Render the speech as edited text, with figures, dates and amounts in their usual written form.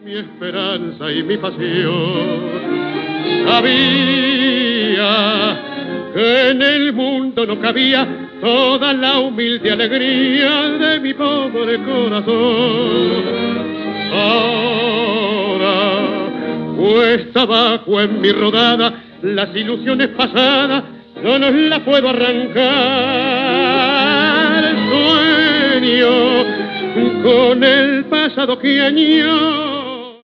Mi esperanza y mi pasión. Sabía que en el mundo no cabía toda la humilde alegría de mi pobre corazón. Ahora, cuesta abajo en mi rodada, las ilusiones pasadas yo no las puedo arrancar. Sueño con el pasado que añoro